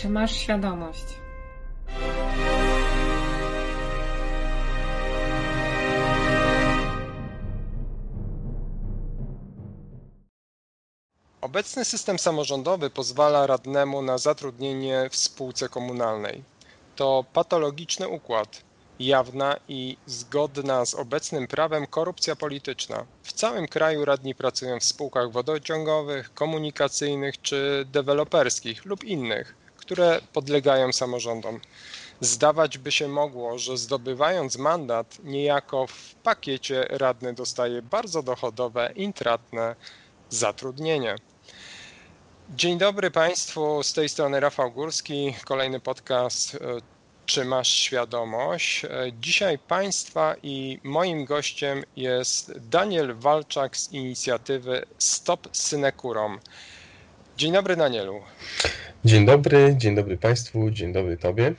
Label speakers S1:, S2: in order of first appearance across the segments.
S1: Czy masz świadomość?
S2: Obecny system samorządowy pozwala radnemu na zatrudnienie w spółce komunalnej. To patologiczny układ, jawna i zgodna z obecnym prawem korupcja polityczna. W całym kraju radni pracują w spółkach wodociągowych, komunikacyjnych czy deweloperskich lub innych, które podlegają samorządom. Zdawać by się mogło, że zdobywając mandat, niejako w pakiecie radny dostaje bardzo dochodowe, intratne zatrudnienie. Dzień dobry Państwu, z tej strony Rafał Górski, kolejny podcast Czy masz świadomość? Dzisiaj Państwa i moim gościem jest Daniel Walczak z inicjatywy Stop Synekurom. Dzień dobry Danielu.
S3: Dzień dobry Państwu, dzień dobry Tobie.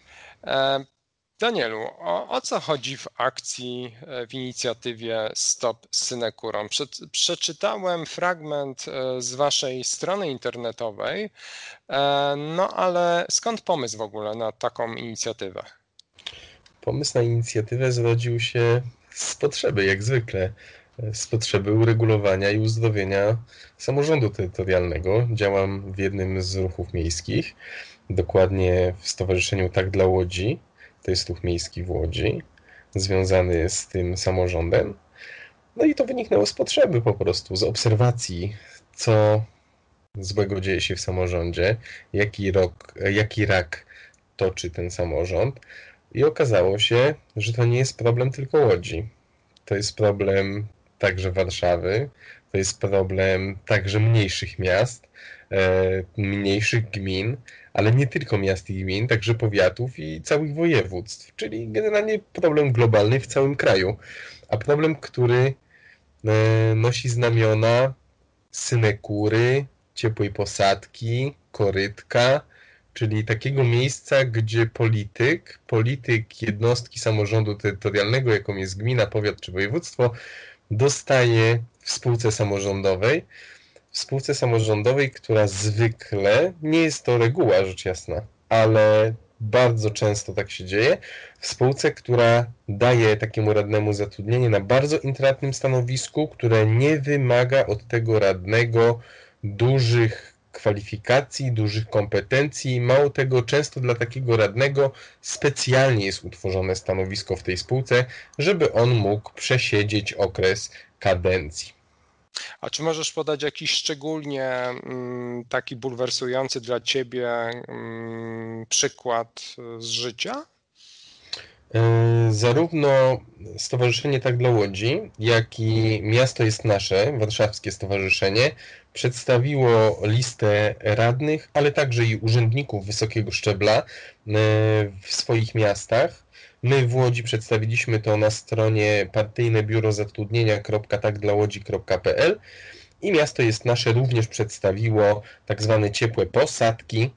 S2: Danielu, o co chodzi w akcji, w inicjatywie Stop Synekurom? Przeczytałem fragment z Waszej strony internetowej, no ale skąd pomysł w ogóle na taką inicjatywę?
S3: Pomysł na inicjatywę zrodził się z potrzeby, jak zwykle, z potrzeby uregulowania i uzdrowienia samorządu terytorialnego. Działam w jednym z ruchów miejskich, dokładnie w Stowarzyszeniu Tak dla Łodzi. To jest ruch miejski w Łodzi, związany z tym samorządem. No i to wyniknęło z potrzeby po prostu, z obserwacji, co złego dzieje się w samorządzie, jaki rak toczy ten samorząd. I okazało się, że to nie jest problem tylko Łodzi. To jest problem także Warszawy, to jest problem także mniejszych miast, mniejszych gmin, ale nie tylko miast i gmin, także powiatów i całych województw, czyli generalnie problem globalny w całym kraju, a problem, który nosi znamiona synekury, ciepłej posadki, korytka, czyli takiego miejsca, gdzie polityk jednostki samorządu terytorialnego, jaką jest gmina, powiat czy województwo, dostaje w spółce samorządowej, która zwykle, nie jest to reguła rzecz jasna, ale bardzo często tak się dzieje, w spółce, która daje takiemu radnemu zatrudnienie na bardzo intratnym stanowisku, które nie wymaga od tego radnego dużych kwalifikacji, dużych kompetencji. Mało tego, często dla takiego radnego specjalnie jest utworzone stanowisko w tej spółce, żeby on mógł przesiedzieć okres kadencji.
S2: A czy możesz podać jakiś szczególnie taki bulwersujący dla Ciebie przykład z życia?
S3: Zarówno Stowarzyszenie Tak dla Łodzi, jak i Miasto jest Nasze, warszawskie stowarzyszenie, przedstawiło listę radnych, ale także i urzędników wysokiego szczebla w swoich miastach. My w Łodzi przedstawiliśmy to na stronie partyjnebiurozatrudnienia.takdlałodzi.pl i Miasto jest Nasze również przedstawiło tak zwane ciepłe posadki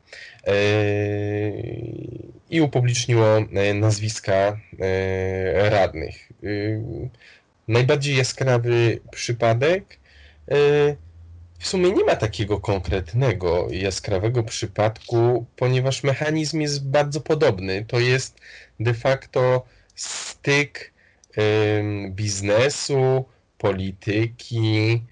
S3: i upubliczniło nazwiska radnych. Najbardziej jaskrawy przypadek, w sumie nie ma takiego konkretnego, jaskrawego przypadku, ponieważ mechanizm jest bardzo podobny. To jest de facto styk biznesu, polityki,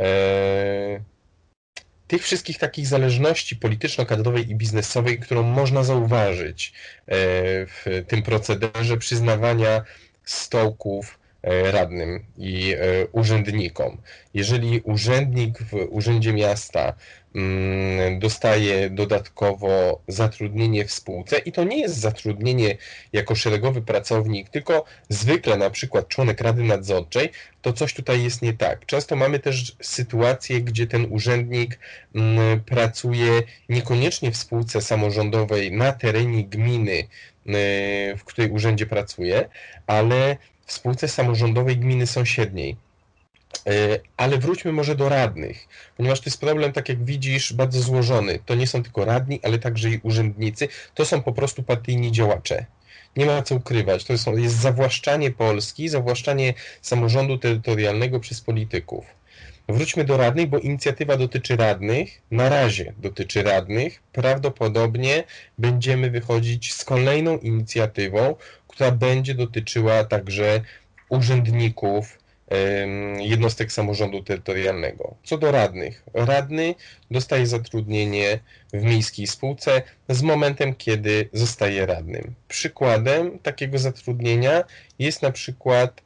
S3: tych wszystkich takich zależności polityczno-kadrowej i biznesowej, którą można zauważyć w tym procederze przyznawania stołków radnym i urzędnikom. Jeżeli urzędnik w urzędzie miasta dostaje dodatkowo zatrudnienie w spółce i to nie jest zatrudnienie jako szeregowy pracownik, tylko zwykle na przykład członek Rady Nadzorczej, to coś tutaj jest nie tak. Często mamy też sytuację, gdzie ten urzędnik pracuje niekoniecznie w spółce samorządowej na terenie gminy, w której urzędzie pracuje, ale w spółce samorządowej gminy sąsiedniej. Ale wróćmy może do radnych, ponieważ to jest problem, tak jak widzisz, bardzo złożony. To nie są tylko radni, ale także i urzędnicy. To są po prostu partyjni działacze. Nie ma co ukrywać. Jest zawłaszczanie Polski, zawłaszczanie samorządu terytorialnego przez polityków. Wróćmy do radnych, bo inicjatywa dotyczy radnych. Na razie dotyczy radnych. Prawdopodobnie będziemy wychodzić z kolejną inicjatywą, która będzie dotyczyła także urzędników jednostek samorządu terytorialnego. Co do radnych. Radny dostaje zatrudnienie w miejskiej spółce z momentem, kiedy zostaje radnym. Przykładem takiego zatrudnienia jest na przykład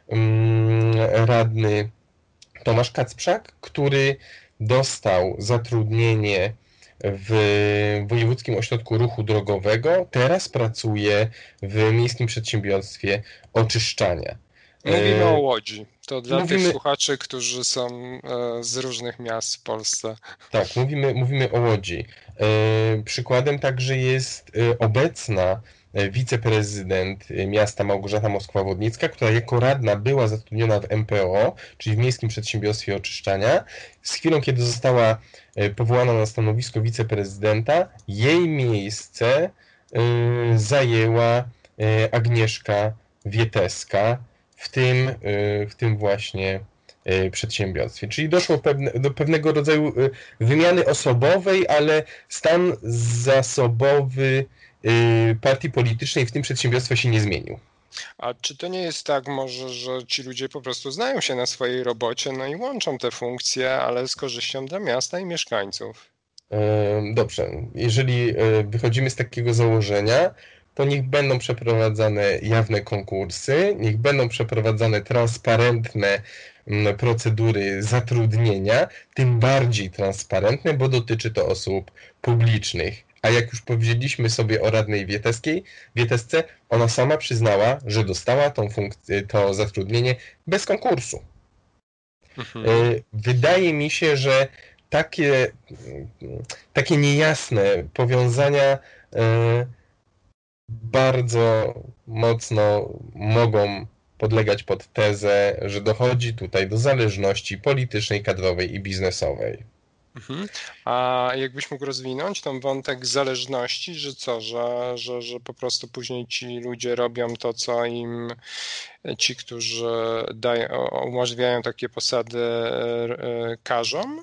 S3: radny Tomasz Kacprzak, który dostał zatrudnienie w Wojewódzkim Ośrodku Ruchu Drogowego, teraz pracuje w Miejskim Przedsiębiorstwie Oczyszczania.
S2: Mówimy o Łodzi. To dla tych słuchaczy, którzy są z różnych miast w Polsce.
S3: Tak, mówimy o Łodzi. Przykładem także jest obecna wiceprezydent miasta Małgorzata Moskwa-Wodnicka, która jako radna była zatrudniona w MPO, czyli w Miejskim Przedsiębiorstwie Oczyszczania. Z chwilą, kiedy została powołana na stanowisko wiceprezydenta, jej miejsce zajęła Agnieszka Wieteska w tym właśnie przedsiębiorstwie. Czyli doszło do pewnego rodzaju wymiany osobowej, ale stan zasobowy partii politycznej w tym przedsiębiorstwie się nie zmienił.
S2: A czy to nie jest tak może, że ci ludzie po prostu znają się na swojej robocie, no i łączą te funkcje, ale z korzyścią dla miasta i mieszkańców?
S3: Dobrze, jeżeli wychodzimy z takiego założenia, to niech będą przeprowadzane jawne konkursy, niech będą przeprowadzane transparentne procedury zatrudnienia, tym bardziej transparentne, bo dotyczy to osób publicznych. A jak już powiedzieliśmy sobie o radnej Wietesce, ona sama przyznała, że dostała to zatrudnienie bez konkursu. Wydaje mi się, że takie niejasne powiązania bardzo mocno mogą podlegać pod tezę, że dochodzi tutaj do zależności politycznej, kadrowej i biznesowej.
S2: A jakbyś mógł rozwinąć ten wątek zależności, że co, że po prostu później ci ludzie robią to, co im ci, którzy umożliwiają takie posady, każą?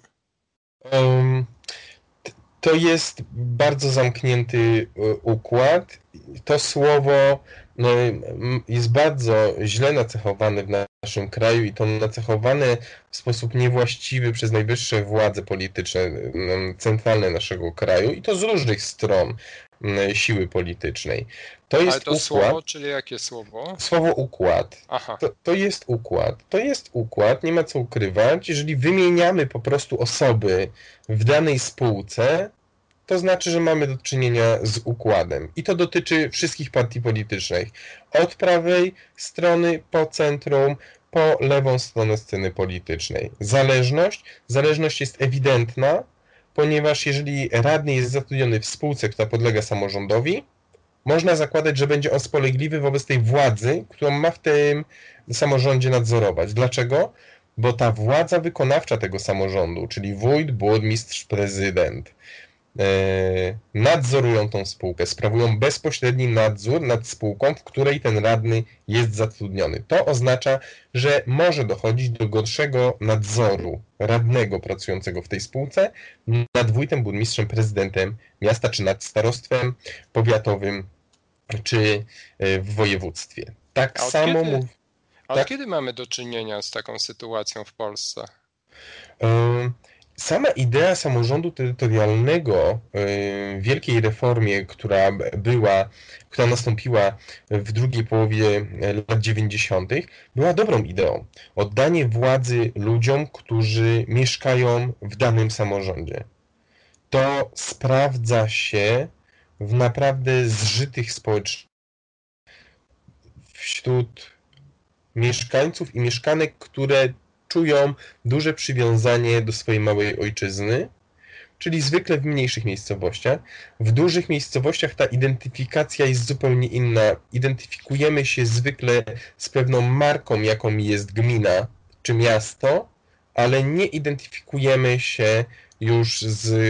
S3: To jest bardzo zamknięty układ. To słowo jest bardzo źle nacechowane w naszym kraju i to nacechowane w sposób niewłaściwy przez najwyższe władze polityczne, centralne naszego kraju i to z różnych stron siły politycznej. To jest
S2: ale to układ, słowo, czyli jakie słowo?
S3: Słowo układ.
S2: Aha.
S3: To jest układ. To jest układ, nie ma co ukrywać. Jeżeli wymieniamy po prostu osoby w danej spółce, to znaczy, że mamy do czynienia z układem. I to dotyczy wszystkich partii politycznych. Od prawej strony po centrum, po lewą stronę sceny politycznej. Zależność jest ewidentna, ponieważ jeżeli radny jest zatrudniony w spółce, która podlega samorządowi, można zakładać, że będzie on spolegliwy wobec tej władzy, którą ma w tym samorządzie nadzorować. Dlaczego? Bo ta władza wykonawcza tego samorządu, czyli wójt, burmistrz, prezydent, nadzorują tą spółkę, sprawują bezpośredni nadzór nad spółką, w której ten radny jest zatrudniony. To oznacza, że może dochodzić do gorszego nadzoru radnego pracującego w tej spółce nad wójtem, burmistrzem, prezydentem miasta, czy nad starostwem powiatowym, czy w województwie. Tak samo
S2: od kiedy mamy do czynienia z taką sytuacją w Polsce?
S3: Sama idea samorządu terytorialnego w wielkiej reformie, która nastąpiła w drugiej połowie lat 90., była dobrą ideą. Oddanie władzy ludziom, którzy mieszkają w danym samorządzie. To sprawdza się w naprawdę zżytych społecznościach wśród mieszkańców i mieszkanek, które czują duże przywiązanie do swojej małej ojczyzny, czyli zwykle w mniejszych miejscowościach. W dużych miejscowościach ta identyfikacja jest zupełnie inna. Identyfikujemy się zwykle z pewną marką, jaką jest gmina czy miasto, ale nie identyfikujemy się już z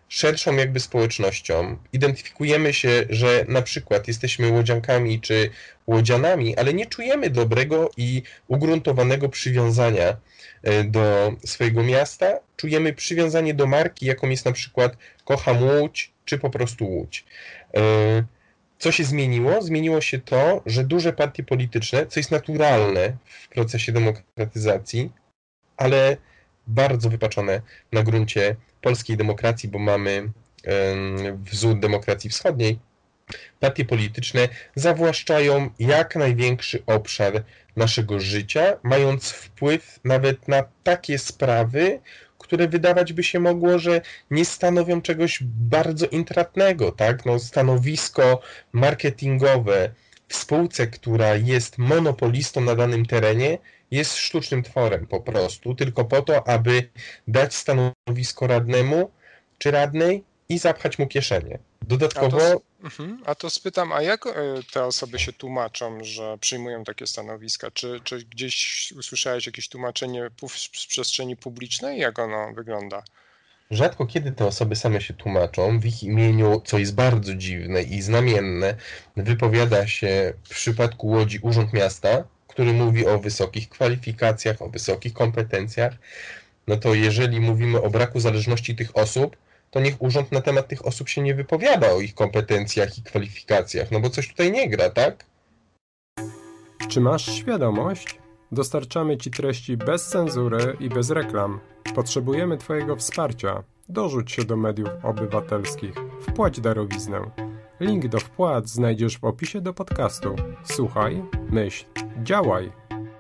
S3: szerszą jakby społecznością, identyfikujemy się, że na przykład jesteśmy łodziankami czy łodzianami, ale nie czujemy dobrego i ugruntowanego przywiązania do swojego miasta, czujemy przywiązanie do marki, jaką jest na przykład Kocham Łódź, czy po prostu Łódź. Co się zmieniło? Zmieniło się to, że duże partie polityczne, co jest naturalne w procesie demokratyzacji, ale bardzo wypaczone na gruncie polskiej demokracji, bo mamy wzór demokracji wschodniej, partie polityczne zawłaszczają jak największy obszar naszego życia, mając wpływ nawet na takie sprawy, które wydawać by się mogło, że nie stanowią czegoś bardzo intratnego, tak? No, stanowisko marketingowe w spółce, która jest monopolistą na danym terenie, jest sztucznym tworem po prostu, tylko po to, aby dać stanowisko radnemu czy radnej i zapchać mu kieszenie. Dodatkowo...
S2: A to spytam, a jak te osoby się tłumaczą, że przyjmują takie stanowiska? Czy gdzieś usłyszałeś jakieś tłumaczenie z przestrzeni publicznej? Jak ono wygląda?
S3: Rzadko kiedy te osoby same się tłumaczą. W ich imieniu, co jest bardzo dziwne i znamienne, wypowiada się w przypadku Łodzi Urząd Miasta, który mówi o wysokich kwalifikacjach, o wysokich kompetencjach. No to jeżeli mówimy o braku zależności tych osób, to niech urząd na temat tych osób się nie wypowiada o ich kompetencjach i kwalifikacjach, no bo coś tutaj nie gra, tak?
S1: Czy masz świadomość? Dostarczamy Ci treści bez cenzury i bez reklam. Potrzebujemy Twojego wsparcia. Dorzuć się do mediów obywatelskich. Wpłać darowiznę. Link do wpłat znajdziesz w opisie do podcastu. Słuchaj, myśl, działaj.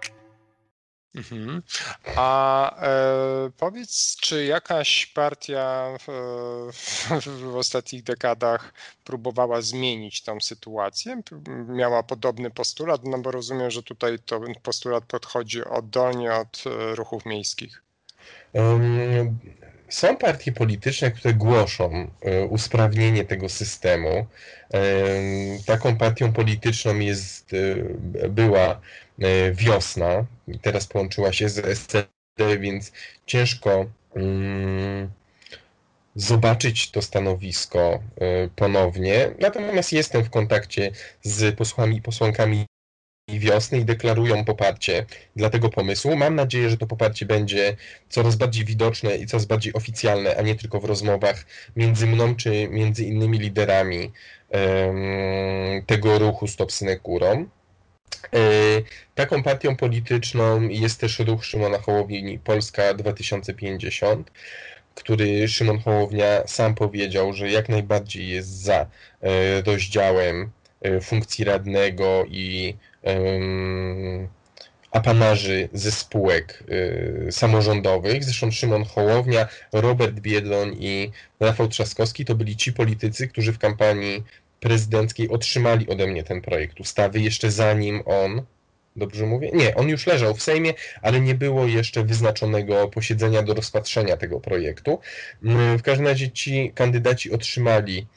S2: Powiedz, czy jakaś partia w ostatnich dekadach próbowała zmienić tą sytuację? Miała podobny postulat? No bo rozumiem, że tutaj ten postulat podchodzi oddolnie od ruchów miejskich.
S3: Są partie polityczne, które głoszą usprawnienie tego systemu. Taką partią polityczną była Wiosna, teraz połączyła się z SLD, więc ciężko zobaczyć to stanowisko ponownie. Natomiast jestem w kontakcie z posłami i posłankami Wiosny i deklarują poparcie dla tego pomysłu. Mam nadzieję, że to poparcie będzie coraz bardziej widoczne i coraz bardziej oficjalne, a nie tylko w rozmowach między mną czy między innymi liderami tego ruchu Stop Synekurą. Taką partią polityczną jest też ruch Szymona Hołowni Polska 2050, który Szymon Hołownia sam powiedział, że jak najbardziej jest za rozdziałem funkcji radnego i apanarzy ze spółek samorządowych. Zresztą Szymon Hołownia, Robert Biedroń i Rafał Trzaskowski to byli ci politycy, którzy w kampanii prezydenckiej otrzymali ode mnie ten projekt ustawy jeszcze zanim on, dobrze mówię? Nie, on już leżał w Sejmie, ale nie było jeszcze wyznaczonego posiedzenia do rozpatrzenia tego projektu. W każdym razie ci kandydaci otrzymali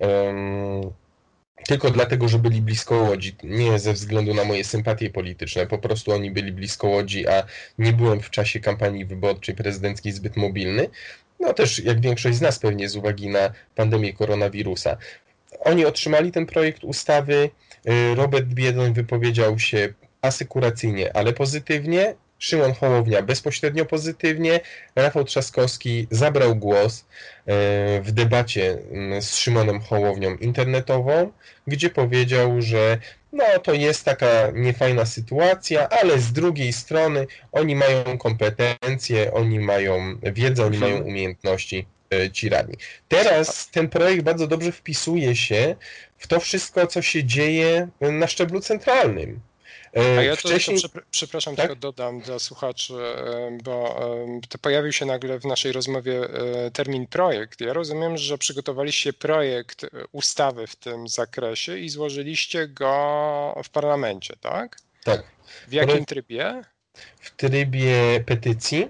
S3: tylko dlatego, że byli blisko Łodzi, nie ze względu na moje sympatie polityczne, po prostu oni byli blisko Łodzi, a nie byłem w czasie kampanii wyborczej prezydenckiej zbyt mobilny, no też jak większość z nas pewnie z uwagi na pandemię koronawirusa. Oni otrzymali ten projekt ustawy, Robert Biedroń wypowiedział się asykuracyjnie, ale pozytywnie, Szymon Hołownia bezpośrednio pozytywnie, Rafał Trzaskowski zabrał głos w debacie z Szymonem Hołownią internetową, gdzie powiedział, że no to jest taka niefajna sytuacja, ale z drugiej strony oni mają kompetencje, oni mają wiedzę, oni mają umiejętności, ci radni. Teraz ten projekt bardzo dobrze wpisuje się w to wszystko, co się dzieje na szczeblu centralnym.
S2: A ja przepraszam, tak? Tylko dodam dla słuchaczy, bo to pojawił się nagle w naszej rozmowie termin projekt. Ja rozumiem, że przygotowaliście projekt ustawy w tym zakresie i złożyliście go w parlamencie, tak?
S3: Tak.
S2: W jakim trybie?
S3: W trybie petycji.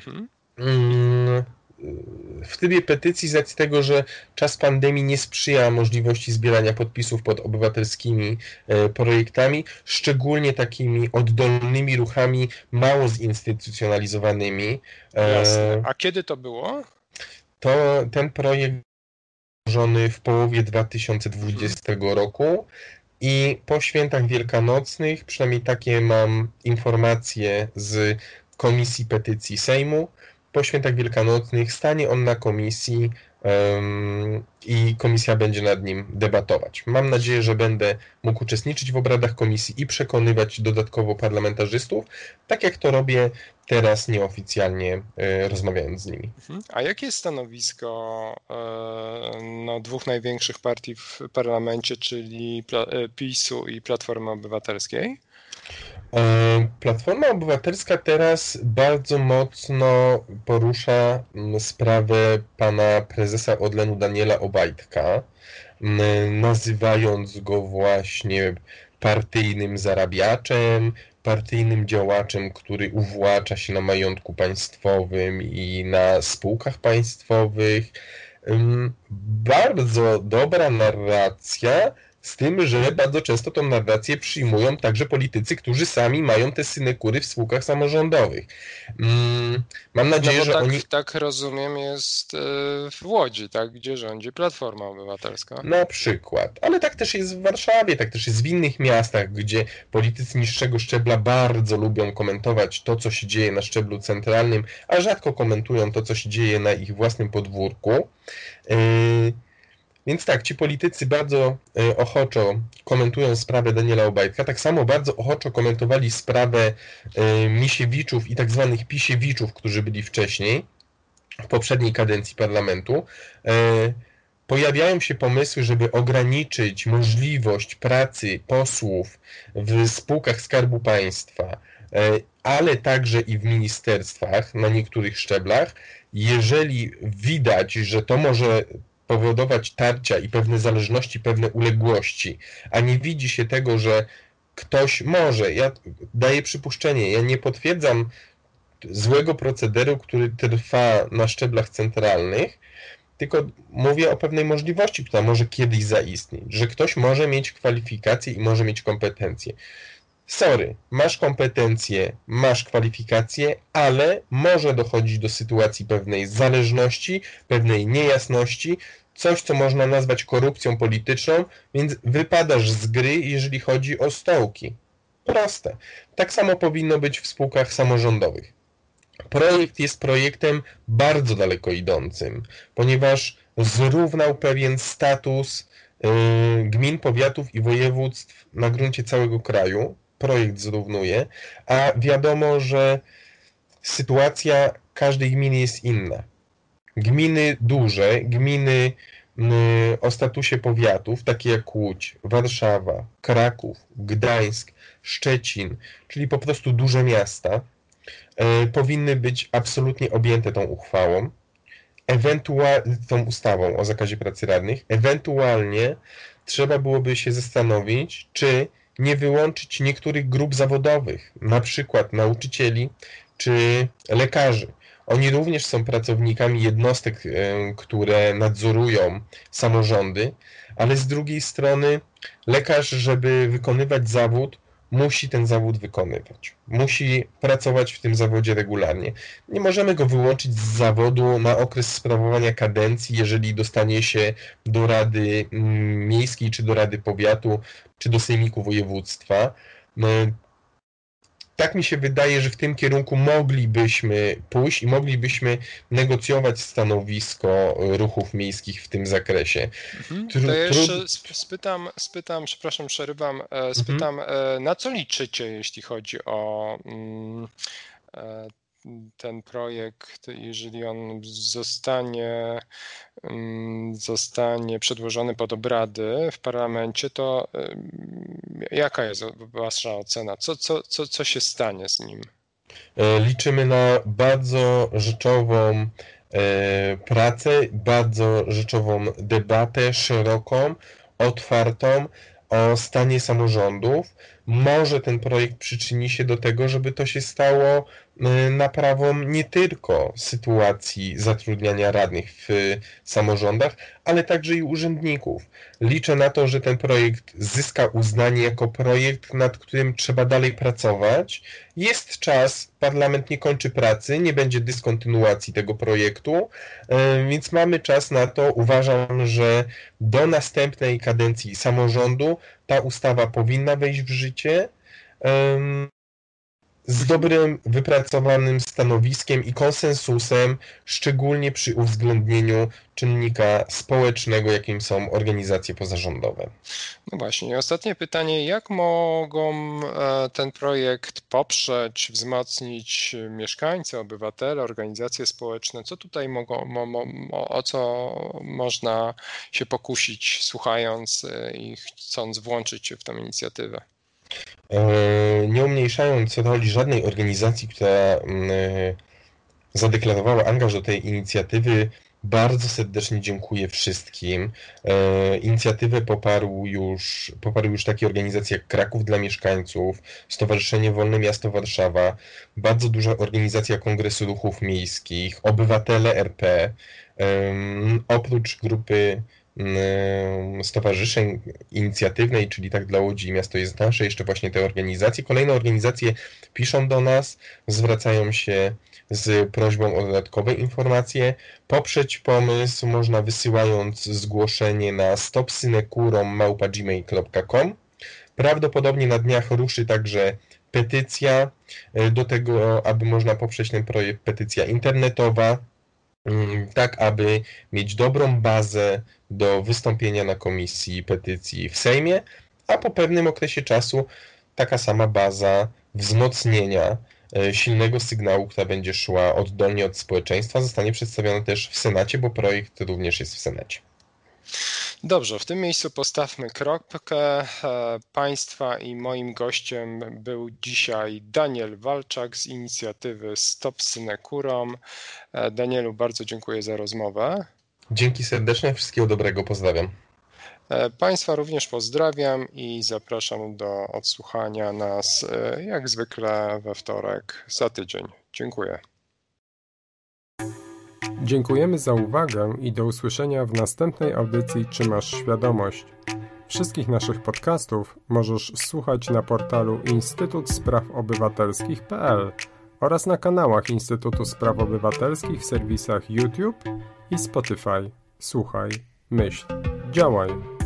S3: W trybie petycji z racji tego, że czas pandemii nie sprzyja możliwości zbierania podpisów pod obywatelskimi projektami, szczególnie takimi oddolnymi ruchami mało zinstytucjonalizowanymi.
S2: Jasne. A kiedy to było?
S3: Ten projekt złożony w połowie 2020 roku i po świętach wielkanocnych, przynajmniej takie mam informacje z Komisji Petycji Sejmu, po świętach wielkanocnych stanie on na komisji i komisja będzie nad nim debatować. Mam nadzieję, że będę mógł uczestniczyć w obradach komisji i przekonywać dodatkowo parlamentarzystów, tak jak to robię teraz nieoficjalnie, rozmawiając z nimi.
S2: A jakie jest stanowisko dwóch największych partii w parlamencie, czyli PiS-u i Platformy Obywatelskiej?
S3: Platforma Obywatelska teraz bardzo mocno porusza sprawę pana prezesa Orlenu Daniela Obajtka, nazywając go właśnie partyjnym zarabiaczem, partyjnym działaczem, który uwłacza się na majątku państwowym i na spółkach państwowych. Bardzo dobra narracja, z tym, że bardzo często tą narrację przyjmują także politycy, którzy sami mają te synekury w spółkach samorządowych. Mam nadzieję, że oni...
S2: Tak rozumiem jest w Łodzi, tak, gdzie rządzi Platforma Obywatelska.
S3: Na przykład. Ale tak też jest w Warszawie, tak też jest w innych miastach, gdzie politycy niższego szczebla bardzo lubią komentować to, co się dzieje na szczeblu centralnym, a rzadko komentują to, co się dzieje na ich własnym podwórku. Więc tak, ci politycy bardzo ochoczo komentują sprawę Daniela Obajtka, tak samo bardzo ochoczo komentowali sprawę Misiewiczów i tak zwanych Pisiewiczów, którzy byli wcześniej, w poprzedniej kadencji parlamentu. Pojawiają się pomysły, żeby ograniczyć możliwość pracy posłów w spółkach Skarbu Państwa, ale także i w ministerstwach na niektórych szczeblach, jeżeli widać, że to może powodować tarcia i pewne zależności, pewne uległości, a nie widzi się tego, że ktoś może. Ja daję przypuszczenie, ja nie potwierdzam złego procederu, który trwa na szczeblach centralnych, tylko mówię o pewnej możliwości, która może kiedyś zaistnieć, że ktoś może mieć kwalifikacje i może mieć kompetencje. Sorry, masz kompetencje, masz kwalifikacje, ale może dochodzić do sytuacji pewnej zależności, pewnej niejasności, coś, co można nazwać korupcją polityczną, więc wypadasz z gry, jeżeli chodzi o stołki. Proste. Tak samo powinno być w spółkach samorządowych. Projekt jest projektem bardzo daleko idącym, ponieważ zrównał pewien status gmin, powiatów i województw na gruncie całego kraju. Projekt zrównuje, a wiadomo, że sytuacja każdej gminy jest inna. Gminy duże, gminy o statusie powiatów, takie jak Łódź, Warszawa, Kraków, Gdańsk, Szczecin, czyli po prostu duże miasta, powinny być absolutnie objęte tą uchwałą, tą ustawą o zakazie pracy radnych. Ewentualnie trzeba byłoby się zastanowić, czy nie wyłączyć niektórych grup zawodowych, na przykład nauczycieli czy lekarzy. Oni również są pracownikami jednostek, które nadzorują samorządy, ale z drugiej strony lekarz, żeby wykonywać zawód, musi ten zawód wykonywać. Musi pracować w tym zawodzie regularnie. Nie możemy go wyłączyć z zawodu na okres sprawowania kadencji, jeżeli dostanie się do Rady Miejskiej, czy do Rady Powiatu, czy do Sejmiku Województwa. Tak mi się wydaje, że w tym kierunku moglibyśmy pójść i moglibyśmy negocjować stanowisko ruchów miejskich w tym zakresie.
S2: To ja jeszcze spytam, przepraszam, przerywam, na co liczycie, jeśli chodzi o ten projekt, jeżeli on zostanie przedłożony pod obrady w parlamencie, to jaka jest wasza ocena? Co się stanie z nim?
S3: Liczymy na bardzo rzeczową pracę, bardzo rzeczową debatę, szeroką, otwartą o stanie samorządów. Może ten projekt przyczyni się do tego, żeby to się stało naprawą nie tylko sytuacji zatrudniania radnych w samorządach, ale także i urzędników. Liczę na to, że ten projekt zyska uznanie jako projekt, nad którym trzeba dalej pracować. Jest czas, parlament nie kończy pracy, nie będzie dyskontynuacji tego projektu, więc mamy czas na to. Uważam, że do następnej kadencji samorządu ta ustawa powinna wejść w życie z dobrym, wypracowanym stanowiskiem i konsensusem, szczególnie przy uwzględnieniu czynnika społecznego, jakim są organizacje pozarządowe.
S2: No właśnie, i ostatnie pytanie, jak mogą ten projekt poprzeć, wzmocnić mieszkańcy, obywatele, organizacje społeczne? Co tutaj o co można się pokusić, słuchając i chcąc włączyć się w tę inicjatywę?
S3: Nie umniejszając roli żadnej organizacji, która zadeklarowała angaż do tej inicjatywy, bardzo serdecznie dziękuję wszystkim. Inicjatywę poparły już takie organizacje jak Kraków dla Mieszkańców, Stowarzyszenie Wolne Miasto Warszawa, bardzo duża organizacja Kongresu Ruchów Miejskich, Obywatele RP, oprócz grupy stowarzyszeń inicjatywnej, czyli Tak dla Łodzi Miasto jest nasze, jeszcze właśnie te organizacje. Kolejne organizacje piszą do nas, zwracają się z prośbą o dodatkowe informacje. Poprzeć pomysł można wysyłając zgłoszenie na stopsynekurom@gmail.com. Prawdopodobnie na dniach ruszy także petycja. Do tego, aby można poprzeć ten projekt, petycja internetowa, tak aby mieć dobrą bazę do wystąpienia na komisji petycji w Sejmie, a po pewnym okresie czasu taka sama baza wzmocnienia silnego sygnału, która będzie szła oddolnie od społeczeństwa, zostanie przedstawiona też w Senacie, bo projekt również jest w Senacie.
S2: Dobrze, w tym miejscu postawmy kropkę. Państwa i moim gościem był dzisiaj Daniel Walczak z inicjatywy Stop Synekurom. Danielu, bardzo dziękuję za rozmowę.
S3: Dzięki serdeczne, wszystkiego dobrego, pozdrawiam.
S2: Państwa również pozdrawiam i zapraszam do odsłuchania nas jak zwykle we wtorek za tydzień. Dziękuję.
S1: Dziękujemy za uwagę i do usłyszenia w następnej audycji Czy masz świadomość? Wszystkich naszych podcastów możesz słuchać na portalu instytutspraw-obywatelskich.pl oraz na kanałach Instytutu Spraw Obywatelskich w serwisach YouTube i Spotify. Słuchaj, myśl, działaj.